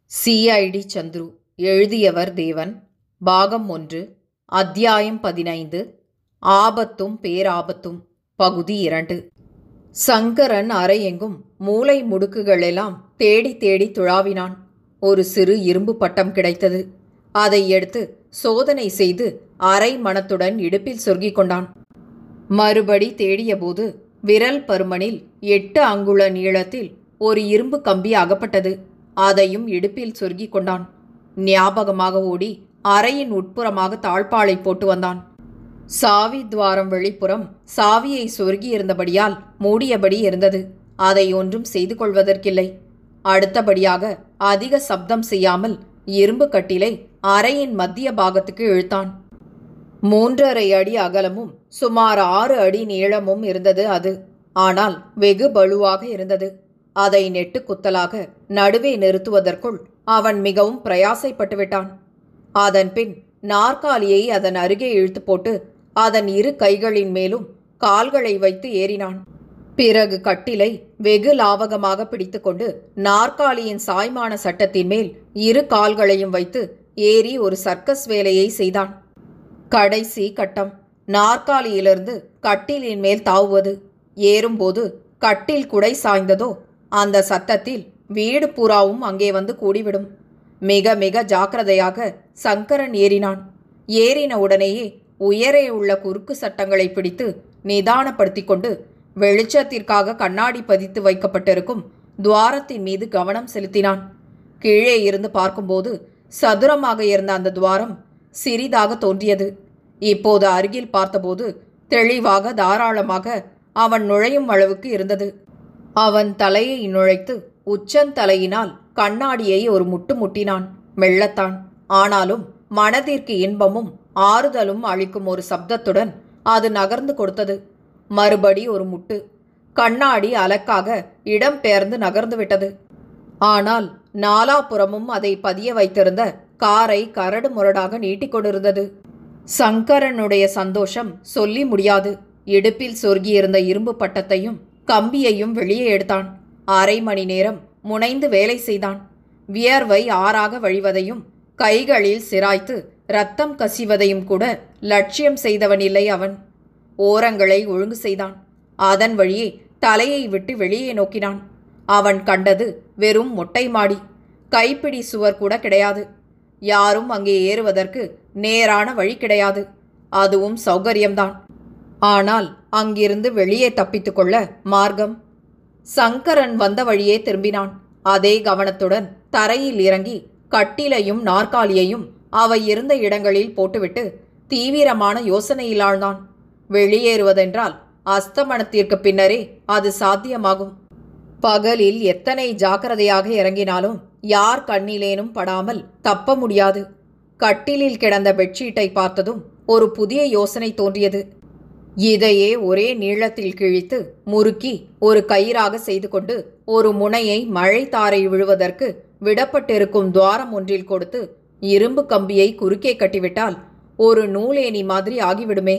CID Chandru. எழுதியவர் தேவன். பாகம் 1. அத்தியாயம் 15. ஆபத்தும் பேராபத்தும். பகுதி 2. சங்கரன் அறையெங்கும் மூலை முடுக்குகளெல்லாம் தேடி தேடி துழாவினான். ஒரு சிறு இரும்பு பட்டம் கிடைத்தது. அதை எடுத்து சோதனை செய்து அரை மனத்துடன் இடுப்பில் சொருகிக் கொண்டான். மறுபடி தேடியபோது விரல் பருமனில் 8 அங்குல நீளத்தில் ஒரு இரும்பு கம்பி அகப்பட்டது. அதையும் இடுப்பில் சொருகிக் கொண்டான். ஞாபகமாக ஓடி அறையின் உட்புறமாக தாழ்பாளை போட்டு வந்தான். சாவி துவாரம் வெளிப்புறம் சாவியை சொருகியிருந்தபடியால் மூடியபடி இருந்தது. அதை ஒன்றும் செய்து கொள்வதற்கில்லை. அடுத்தபடியாக அதிக சப்தம் செய்யாமல் இரும்பு கட்டிலை அறையின் மத்திய பாகத்துக்கு இழுத்தான். 3½ அடி அகலமும் சுமார் 6 அடி நீளமும் இருந்தது அது. ஆனால் வெகு பளுவாக இருந்தது. அதை நெட்டு குத்தலாக நடுவே நிறுத்துவதற்குள் அவன் மிகவும் பிரயாசைப்பட்டு விட்டான். அதன் பின் நாற்காலியை அதன் அருகே இழுத்து போட்டு அதன் 2 கைகளின் மேலும் கால்களை வைத்து ஏறினான். பிறகு கட்டிலை வெகு லாவகமாக பிடித்துக்கொண்டு நாற்காலியின் சாய்மான சட்டத்தின் மேல் 2 கால்களையும் வைத்து ஏறி ஒரு சர்க்கஸ் வேலையை செய்தான். கடைசி கட்டம் நாற்காலியிலிருந்து கட்டிலின் மேல் தாவுவது. ஏறும்போது கட்டில் குடை சாய்ந்ததோ அந்த சத்தத்தில் வீடு பூராவும் அங்கே வந்து கூடிவிடும். மிக மிக ஜாக்கிரதையாக சங்கரன் ஏறினான். ஏறின உடனேயே உயரே உள்ள குறுக்கு சட்டங்களை பிடித்து நிதானப்படுத்தி கொண்டு வெளிச்சத்திற்காக கண்ணாடி பதித்து வைக்கப்பட்டிருக்கும் துவாரத்தின் மீது கவனம் செலுத்தினான். கீழே இருந்து பார்க்கும்போது சதுரமாக இருந்த அந்த துவாரம் சிறிதாக தோன்றியது. இப்போது அருகில் பார்த்தபோது தெளிவாக தாராளமாக அவன் நுழையும் அளவுக்கு இருந்தது. அவன் தலையை நுழைத்து உச்சந்தலையினால் கண்ணாடியை ஒரு முட்டு முட்டினான். மெல்லத்தான். ஆனாலும் மனதிற்கு இன்பமும் ஆறுதலும் அளிக்கும் ஒரு சப்தத்துடன் அது நகர்ந்து கொடுத்தது. மறுபடி ஒரு முட்டு. கண்ணாடி அலக்காக இடம் பெயர்ந்து நகர்ந்து விட்டது. ஆனால் நாலாபுறமும் அதை பதிய வைத்திருந்த காரை கரடு முரடாக நீட்டிக்கொண்டிருந்தது. சங்கரனுடைய சந்தோஷம் சொல்லி முடியாது. இடுப்பில் சொருகியிருந்த இரும்பு பட்டத்தையும் கம்பியையும் வெளியே எடுத்தான். 1/2 மணி நேரம் முனைந்து வேலை செய்தான். வியர்வை ஆறாக வழிவதையும் கைகளில் சிராய்த்து இரத்தம் கசிவதையும் கூட லட்சியம் செய்தவனில்லை அவன். ஓரங்களை ஒழுங்கு செய்தான். அதன் வழியே தலையை விட்டு வெளியே நோக்கினான். அவன் கண்டது வெறும் மொட்டை மாடி. கைப்பிடி சுவர் கூட கிடையாது. யாரும் அங்கே ஏறுவதற்கு நேரான வழி கிடையாது. அதுவும் சௌகரியம்தான். ஆனால் அங்கிருந்து வெளியே தப்பித்துக்கொள்ள மார்க்கம். சங்கரன் வந்த வழியே திரும்பினான். அதே கவனத்துடன் தரையில் இறங்கி கட்டிலையும் நாற்காலியையும் அவை இருந்த இடங்களில் போட்டுவிட்டு தீவிரமான யோசனையில் ஆழ்ந்தான். வெளியேறுவதென்றால் அஸ்தமனத்திற்கு பின்னரே அது சாத்தியமாகும். பகலில் எத்தனை ஜாக்கிரதையாக இறங்கினாலும் யார் கண்ணிலேனும் படாமல் தப்ப முடியாது. கட்டிலில் கிடந்த பெட்ஷீட்டை பார்த்ததும் ஒரு புதிய யோசனை தோன்றியது. இதையே ஒரே நீளத்தில் கிழித்து முறுக்கி ஒரு கயிறாக செய்து கொண்டு ஒரு முனையை மழை தாரை விழுவதற்கு விடப்பட்டிருக்கும் துவாரம் ஒன்றில் கொடுத்து இரும்பு கம்பியை குறுக்கே கட்டிவிட்டால் ஒரு நூலேணி மாதிரி ஆகிவிடுமே.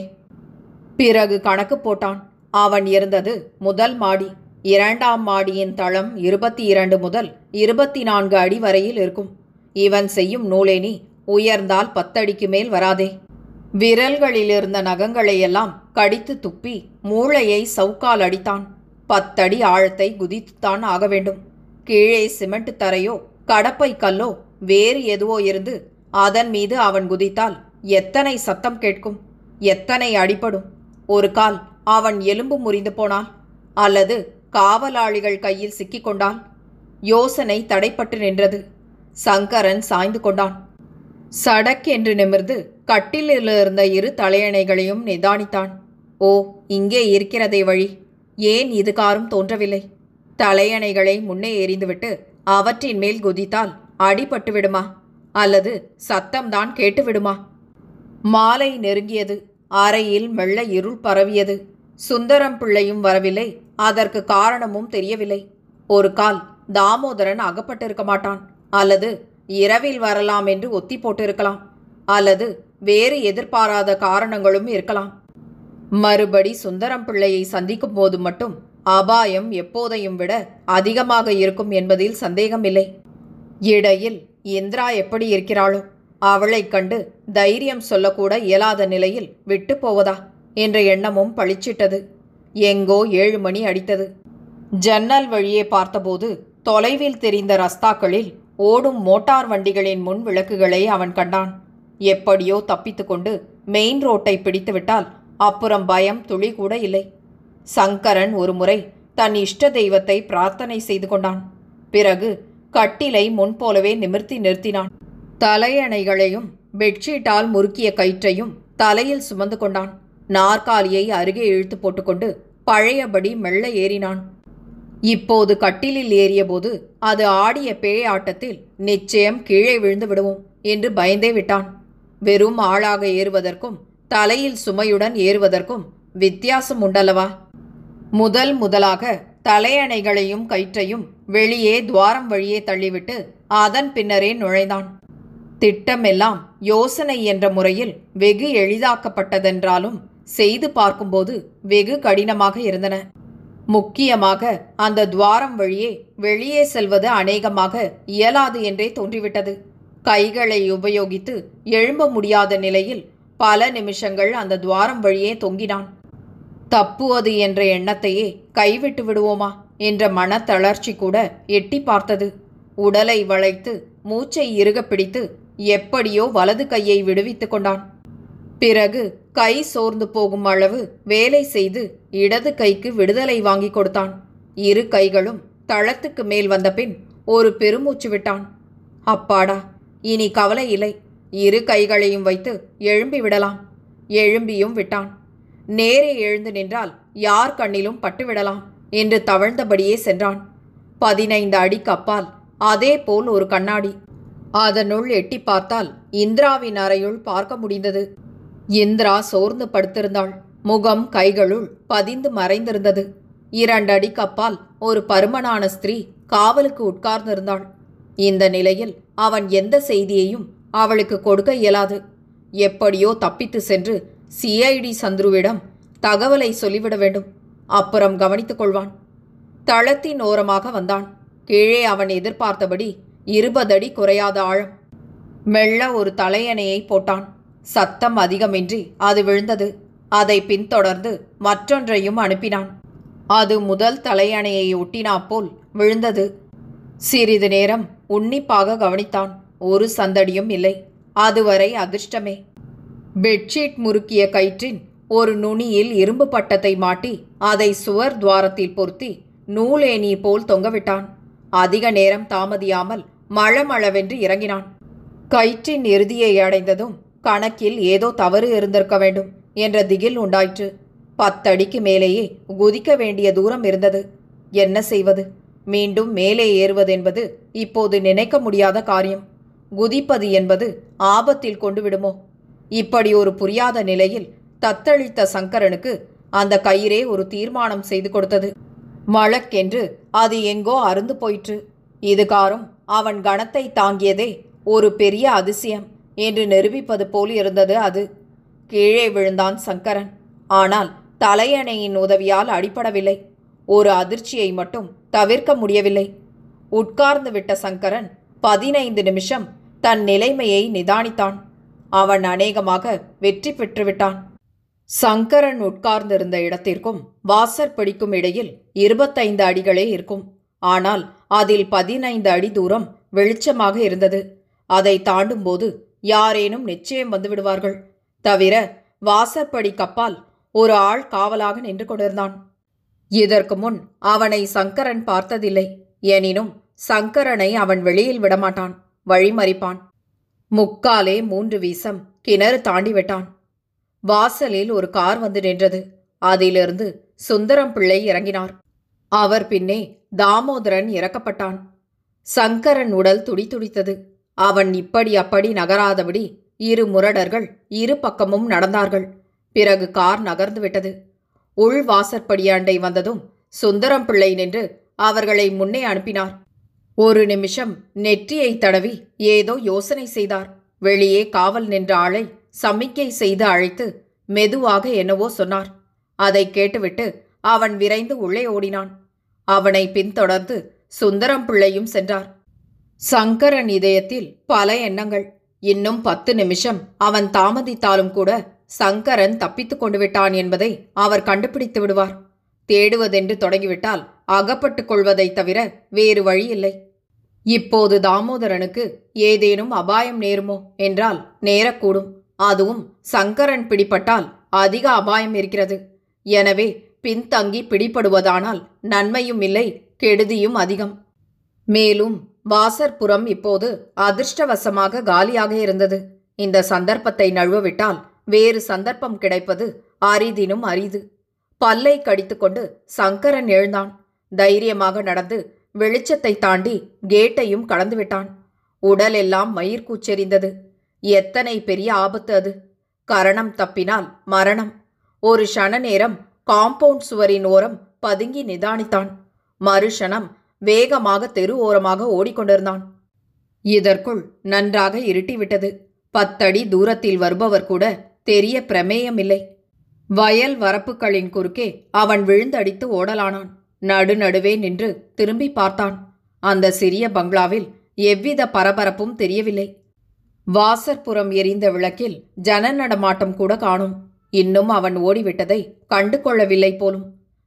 பிறகு கணக்கு போட்டான். அவன் இருந்தது முதல் மாடி. 2ஆம் மாடியின் தளம் 22 முதல் 24 அடி வரையில் இருக்கும். இவன் செய்யும் நூலேணி உயர்ந்தால் 10 அடிக்கு மேல் வராதே. விரல்களிலிருந்த நகங்களையெல்லாம் கடித்து துப்பி மூளையை சவுக்கால் அடித்தான். 10 அடி ஆழத்தை குதித்துத்தான் ஆக வேண்டும். கீழே சிமெண்ட் தரையோ கடப்பை கல்லோ வேறு எதுவோ இருந்து அதன் மீது அவன் குதித்தால் எத்தனை சத்தம் கேட்கும், எத்தனை அடிபடும். ஒரு கால் அவன் எலும்பு முறிந்து போனால் அல்லது காவலாளிகள் கையில் சிக்கிக்கொண்டான். யோசனை தடைப்பட்டு நின்றது. சங்கரன் சாய்ந்து கொண்டான். சடக் என்று நிமிர்ந்து கட்டிலிருந்த 2 தலையணைகளையும் நிதானித்தான். ஓ, இங்கே இருக்கிறதே வழி. ஏன் இது காரும் தோன்றவில்லை? தலையணைகளை முன்னே எறிந்துவிட்டு அவற்றின் மேல் குதித்தால் அடிபட்டு விடுமா அல்லது சத்தம்தான் கேட்டு விடுமா? மாலை நெருங்கியது. அறையில் மெல்ல இருள் பரவியது. சுந்தரம் பிள்ளையும் வரவில்லை. அதற்கு காரணமும் தெரியவில்லை. ஒரு கால் தாமோதரன் அகப்பட்டிருக்க மாட்டான். அல்லது இரவில் வரலாம் என்று ஒத்தி போட்டிருக்கலாம். அல்லது வேறு எதிர்பாராத காரணங்களும் இருக்கலாம். மறுபடி சுந்தரம் பிள்ளையை சந்திக்கும் போது மட்டும் அபாயம் எப்போதையும் விட அதிகமாக இருக்கும் என்பதில் சந்தேகமில்லை. இடையில் இந்திரா எப்படி இருக்கிறாளோ, அவளைக் கண்டு தைரியம் சொல்லக்கூட இயலாத நிலையில் விட்டு போவதா என்ற எண்ணமும் பளிச்சிட்டது. எங்கோ 7 மணி அடித்தது. ஜன்னல் வழியே பார்த்தபோது தொலைவில் தெரிந்த ரஸ்தாக்களில் ஓடும் மோட்டார் வண்டிகளின் முன் விளக்குகளை அவன் கண்டான். எப்படியோ தப்பித்து கொண்டு மெயின் ரோட்டை பிடித்துவிட்டால் அப்புறம் பயம் துளி கூட இல்லை. சங்கரன் ஒரு முறை தன் இஷ்ட தெய்வத்தை பிரார்த்தனை செய்து கொண்டான். பிறகு கட்டிலை முன்போலவே நிமிர்த்தி நிறுத்தினான். தலையணைகளையும் பெட்ஷீட்டால் முறுக்கிய கயிற்றையும் தலையில் சுமந்து கொண்டான். நாற்காலியை அருகே இழுத்து போட்டுக்கொண்டு பழையபடி மெல்ல ஏறினான். இப்போது கட்டிலில் ஏறியபோது அது ஆடிய பேயாட்டத்தில் நிச்சயம் கீழே விழுந்து விடுவோம் என்று பயந்தே விட்டான். வெறும் ஆளாக ஏறுவதற்கும் தலையில் சுமையுடன் ஏறுவதற்கும் வித்தியாசம் உண்டல்லவா? முதலாக தலையணைகளையும் கயிற்றையும் வெளியே துவாரம் வழியே தள்ளிவிட்டு அதன் பின்னரே நுழைந்தான். திட்டமெல்லாம் யோசனை என்ற முறையில் வெகு எளிதாக்கப்பட்டதென்றாலும் செய்து பார்க்கும்போது வெகு கடினமாக இருந்தன. முக்கியமாக அந்த துவாரம் வழியே வெளியே செல்வது அநேகமாக இயலாது என்றே தோன்றிவிட்டது. கைகளை உபயோகித்து எழும்ப முடியாத நிலையில் பல நிமிஷங்கள் அந்த துவாரம் வழியே தொங்கினான். தப்புவது என்ற எண்ணத்தையே கைவிட்டு விடுவோமா என்ற மனத்தளர்ச்சி கூட எட்டி பார்த்தது. உடலை வளைத்து மூச்சை இறுக பிடித்து எப்படியோ வலது கையை விடுவித்து கொண்டான். பிறகு கை சோர்ந்து போகும் அளவு வேலை செய்து இடது கைக்கு விடுதலை வாங்கி கொடுத்தான். இரு கைகளும் தளத்துக்கு மேல் வந்த பின் ஒரு பெருமூச்சு விட்டான். அப்பாடா, இனி கவலை இல்லை, இரு கைகளையும் வைத்து எழும்பி விடலாம். எழும்பியும் விட்டான். நேரே எழுந்து நின்றால் யார் கண்ணிலும் பட்டுவிடலாம் என்று தவழ்ந்தபடியே சென்றான். 15 அடிக்கு அப்பால் அதே போல் ஒரு கண்ணாடி. அதனுள் எட்டி பார்த்தால் இந்திராவின் அறையுள் பார்க்க முடிந்தது. இந்திரா சோர்ந்து படுத்திருந்தாள். முகம் கைகளுள் பதிந்து மறைந்திருந்தது. 2 அடிக்கு அப்பால் ஒரு பருமனான ஸ்திரீ காவலுக்கு உட்கார்ந்திருந்தாள். இந்த நிலையில் அவன் எந்த செய்தியையும் அவளுக்கு கொடுக்க இயலாது. எப்படியோ தப்பித்து சென்று சிஐடி சந்துருவிடம் தகவலை சொல்லிவிட வேண்டும். அப்புறம் கவனித்துக் கொள்வான். தளத்தின் ஓரமாக வந்தான். கீழே அவன் எதிர்பார்த்தபடி 20 அடி குறையாத ஆழம். மெல்ல ஒரு தலையணையை போட்டான். சத்தம் அதிகமின்றி அது விழுந்தது. அதை பின்தொடர்ந்து மற்றொன்றையும் அனுப்பினான். அது முதல் தலையணையை ஒட்டினாப்போல் விழுந்தது. சிறிது நேரம் உன்னிப்பாக கவனித்தான். ஒரு சந்தடியும் இல்லை. அதுவரை அதிர்ஷ்டமே. பெட்ஷீட் முறுக்கிய கயிற்றின் ஒரு நுனியில் இரும்பு பட்டத்தை மாட்டி அதை சுவர் துவாரத்தில் பொருத்தி நூலேணி போல் தொங்கவிட்டான். அதிக நேரம் தாமதியாமல் மளமளவென்று இறங்கினான். கயிற்றின் இறுதியை அடைந்ததும் கணக்கில் ஏதோ தவறு இருந்திருக்க வேண்டும் என்ற திகில் உண்டாயிற்று. 10 அடிக்கு மேலேயே குதிக்க வேண்டிய தூரம் இருந்தது. என்ன செய்வது? மீண்டும் மேலே ஏறுவதென்பது இப்போது நினைக்க முடியாத காரியம். குதிப்பது என்பது ஆபத்தில் கொண்டு விடுமோ? இப்படி ஒரு புரியாத நிலையில் தத்தளித்த சங்கரனுக்கு அந்த கயிறே ஒரு தீர்மானம் செய்து கொடுத்தது. மழக்கென்று அது எங்கோ அருந்து போயிற்று. இதுகாரும் அவன் கணத்தை தாங்கியதே ஒரு பெரிய அதிசயம் என்று நிரூபிப்பது போல் இருந்தது அது. கீழே விழுந்தான் சங்கரன். ஆனால் தலையணையின் உதவியால் அடிபடவில்லை. ஒரு அதிர்ச்சியை மட்டும் தவிர்க்க முடியவில்லை. உட்கார்ந்து விட்ட சங்கரன் 15 நிமிஷம் தன் நிலைமையை நிதானித்தான். அவன் அநேகமாக வெற்றி பெற்றுவிட்டான். சங்கரன் உட்கார்ந்திருந்த இடத்திற்கும் வாசற்படிக்கும் இடையில் 25 அடிகளே இருக்கும். ஆனால் அதில் 15 அடி தூரம் வெளிச்சமாக இருந்தது. அதை தாண்டும்போது யாரேனும் நிச்சயம் வந்து விடுவார்கள். தவிர வாசற்படி கப்பால் ஒரு ஆள் காவலாக நின்று கொண்டிருந்தான். இதற்கு முன் அவனை சங்கரன் பார்த்ததில்லை. எனினும் சங்கரனை அவன் வெளியில் விடமாட்டான், வழிமறிப்பான். 3:45 வீசம் கிணறு தாண்டிவிட்டான். வாசலில் ஒரு கார் வந்து நின்றது. அதிலிருந்து சுந்தரம் பிள்ளை இறங்கினார். அவர் பின்னே தாமோதரன் இறக்கப்பட்டான். சங்கரன் உடல் துடிதுடித்தது. அவன் இப்படி அப்படி நகராதபடி 2 முரடர்கள் இரு பக்கமும் நடந்தார்கள். பிறகு கார் நகர்ந்து விட்டது. உள் வாசற்படியாண்டை வந்ததும் சுந்தரம் பிள்ளை நின்று அவர்களை முன்னே அனுப்பினார். ஒரு நிமிஷம் நெற்றியை தடவி ஏதோ யோசனை செய்தார். வெளியே காவல் நின்ற ஆளை சமிக்கை செய்து அழைத்து மெதுவாக என்னவோ சொன்னார். அதை கேட்டுவிட்டு அவன் விரைந்து உள்ளே ஓடினான். அவனை பின்தொடர்ந்து சுந்தரம் பிள்ளையும் சென்றார். சங்கரன் இதயத்தில் பல எண்ணங்கள். இன்னும் 10 நிமிஷம் அவன் தாமதித்தாலும் கூட சங்கரன் தப்பித்துக் கொண்டு விட்டான் என்பதை அவர் கண்டுபிடித்து விடுவார். தேடுவதென்று தொடங்கிவிட்டால் அகப்பட்டுக் கொள்வதைத் தவிர வேறு வழி இல்லை. இப்போது தாமோதரனுக்கு ஏதேனும் அபாயம் நேருமோ என்றால் நேரக்கூடும். அதுவும் சங்கரன் பிடிபட்டால் அதிக அபாயம் இருக்கிறது. எனவே பின்தங்கி பிடிபடுவதானால் நன்மையும் இல்லை, கெடுதியும் அதிகம். மேலும் வாசற்புறம் இப்போது அதிர்ஷ்டவசமாக காலியாக இருந்தது. இந்த சந்தர்ப்பத்தை நழுவவிட்டால் வேறு சந்தர்ப்பம் கிடைப்பது அரிதினும் அரிது. பல்லை கடித்துக்கொண்டு சங்கரன் எழுந்தான். தைரியமாக நடந்து வெளிச்சத்தை தாண்டி கேட்டையும் கடந்துவிட்டான். உடல் எல்லாம் மயிர்கூச்செறிந்தது. எத்தனை பெரிய ஆபத்து அது! கரணம் தப்பினால் மரணம். ஒரு க்ஷண நேரம் காம்பவுண்ட் சுவரின் ஓரம் பதுங்கி நிதானித்தான். மறுஷணம் வேகமாக தெரு ஓரமாக ஓடிக்கொண்டிருந்தான். இதற்குள் நன்றாக இருட்டிவிட்டது. 10 அடி தூரத்தில் வருபவர் கூட தெரிய பிரமேயமில்லை. வயல் வரப்புகளின் குறுக்கே அவன் விழுந்தடித்து ஓடலானான். நடுநடுவே நின்று திரும்பி பார்த்தான். அந்த சிறிய பங்களாவில் எவ்வித பரபரப்பும் தெரியவில்லை. வாசற்புறம் எரிந்த விளக்கில் ஜன நடமாட்டம் கூட காணோம். இன்னும் அவன் ஓடிவிட்டதை கண்டு கொள்ளவில்லை போலும்.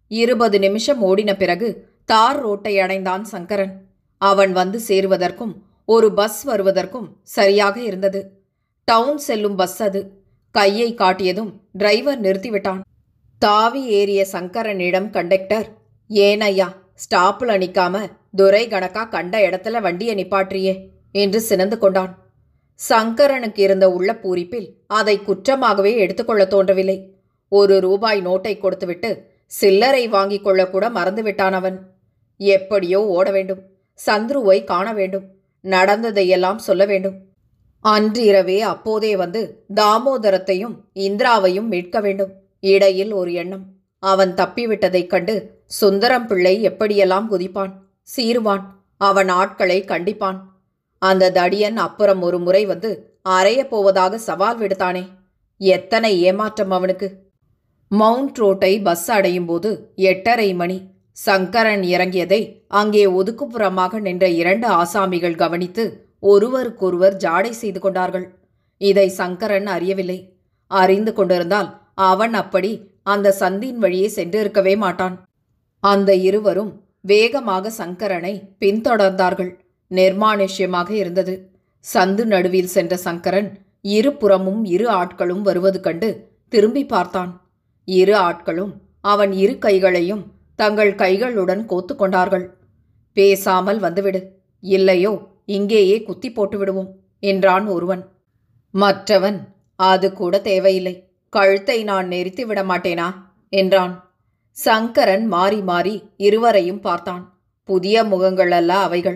20 நிமிஷம் ஓடின பிறகு தார் ரோட்டை அடைந்தான் சங்கரன். அவன் வந்து சேருவதற்கும் ஒரு பஸ் வருவதற்கும் சரியாக இருந்தது. டவுன் செல்லும் பஸ் அது. கையை காட்டியதும் டிரைவர் நிறுத்திவிட்டான். தாவி ஏறிய சங்கரனிடம் கண்டக்டர், "ஏன் ஐயா, ஸ்டாப்பில் நிற்காம துரை கணக்கா கண்ட இடத்துல வண்டியை நிப்பாற்றியே" என்று சினந்து கொண்டான். சங்கரனுக்கு இருந்த உள்ள பூரிப்பில் அதை குற்றமாகவே எடுத்துக்கொள்ள தோன்றவில்லை. 1 ரூபாய் நோட்டை கொடுத்துவிட்டு சில்லறை வாங்கிக் கொள்ளக்கூட மறந்துவிட்டான் அவன். எப்படியோ ஓட வேண்டும். சந்துருவை காண வேண்டும். நடந்ததையெல்லாம் சொல்ல வேண்டும். அன்று இரவே அப்போதே வந்து தாமோதரத்தையும் இந்திராவையும் மீட்க வேண்டும். இடையில் ஒரு எண்ணம். அவன் தப்பிவிட்டதைக் கண்டு சுந்தரம் பிள்ளை எப்படியெல்லாம் குதிப்பான், சீருவான். அவன் ஆட்களை கண்டிப்பான். அந்த தடியன் அப்புறம் ஒரு முறை வந்து அறையப் போவதாக சவால் விடுத்தானே, எத்தனை ஏமாற்றம் அவனுக்கு! மவுண்ட் ரோட்டை பஸ் அடையும் போது 8:30 மணி. சங்கரன் இறங்கியதை அங்கே ஒதுக்குப்புறமாக நின்ற 2 ஆசாமிகள் கவனித்து ஒருவருக்கொருவர் ஜாடை செய்து கொண்டார்கள். இதை சங்கரன் அறியவில்லை. அறிந்து கொண்டிருந்தால் அவன் அப்படி அந்த சந்தின் வழியே சென்றிருக்கவே மாட்டான். அந்த இருவரும் வேகமாக சங்கரனை பின்தொடர்ந்தார்கள். நிர்மானுஷ்யமாக இருந்தது. சந்து நடுவில் சென்ற சங்கரன் இருபுறமும் 2 ஆட்களும் வருவது கண்டு திரும்பி பார்த்தான். 2 ஆட்களும் அவன் 2 கைகளையும் தங்கள் கைகளுடன் கோத்து கொண்டார்கள். "பேசாமல் வந்துவிடு, இல்லையோ இங்கேயே குத்தி போட்டு விடுவோம்" என்றான் ஒருவன். மற்றவன், "அது கூட தேவையில்லை, கழுத்தை நான் நெரித்து விட மாட்டேனா" என்றான். சங்கரன் மாறி மாறி இருவரையும் பார்த்தான். புதிய முகங்களல்ல அவைகள்.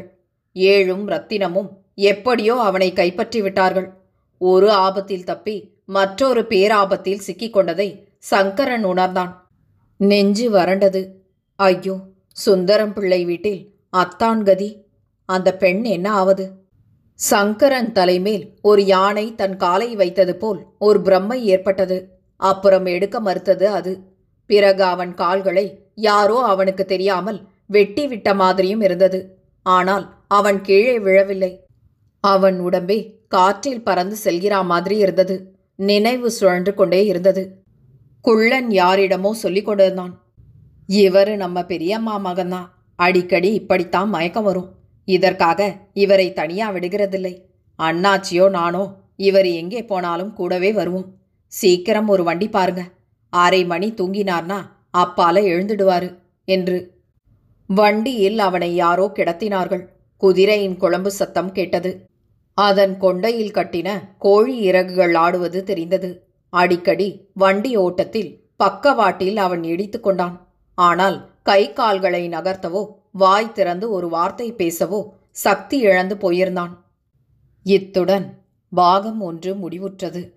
7ம் ரத்தினமும் எப்படியோ அவனை கைப்பற்றி விட்டார்கள். ஒரு ஆபத்தில் தப்பி மற்றொரு பேராபத்தில் சிக்கிக்கொண்டதை சங்கரன் உணர்ந்தான். நெஞ்சு வறண்டது. ஐயோ, சுந்தரம் பிள்ளை வீட்டில் அத்தான் கதி. அந்த பெண் என்ன ஆவது? சங்கரன் தலைமேல் ஒரு யானை தன் காலை வைத்தது போல் ஒரு பிரம்மை ஏற்பட்டது. அப்புறம் எடுக்க மறுத்தது அது. பிறகு அவன் கால்களை யாரோ அவனுக்கு தெரியாமல் வெட்டி விட்ட மாதிரியும் இருந்தது. ஆனால் அவன் கீழே விழவில்லை. அவன் உடம்பே காற்றில் பறந்து செல்கிறா மாதிரி இருந்தது. நினைவு சுழன்று கொண்டே இருந்தது. குள்ளன் யாரிடமோ சொல்லிக் கொண்டிருந்தான், "இவரு நம்ம பெரியம்மா மகன்தான். அடிக்கடி இப்படித்தான் மயக்கம் வரும். இதற்காக இவரை தனியா விடுகிறதில்லை. அண்ணாச்சியோ நானோ இவர் எங்கே போனாலும் கூடவே வருவோம். சீக்கிரம் ஒரு வண்டி பாருங்க. 1/2 மணி தூங்கினார்னா அப்பால எழுந்துடுவாரு" என்று. வண்டியில் அவனை யாரோ கிடத்தினார்கள். குதிரையின் குழம்பு சத்தம் கேட்டது. அதன் கொண்டையில் கட்டின கோழி இறகுகள் ஆடுவது தெரிந்தது. அடிக்கடி வண்டி ஓட்டத்தில் பக்கவாட்டில் அவன் இடித்து கொண்டான். ஆனால் கை கால்களை நகர்த்தவோ வாய் திறந்து ஒரு வார்த்தை பேசவோ சக்தி இழந்து போயிருந்தான். இத்துடன் பாகம் 1 முடிவுற்றது.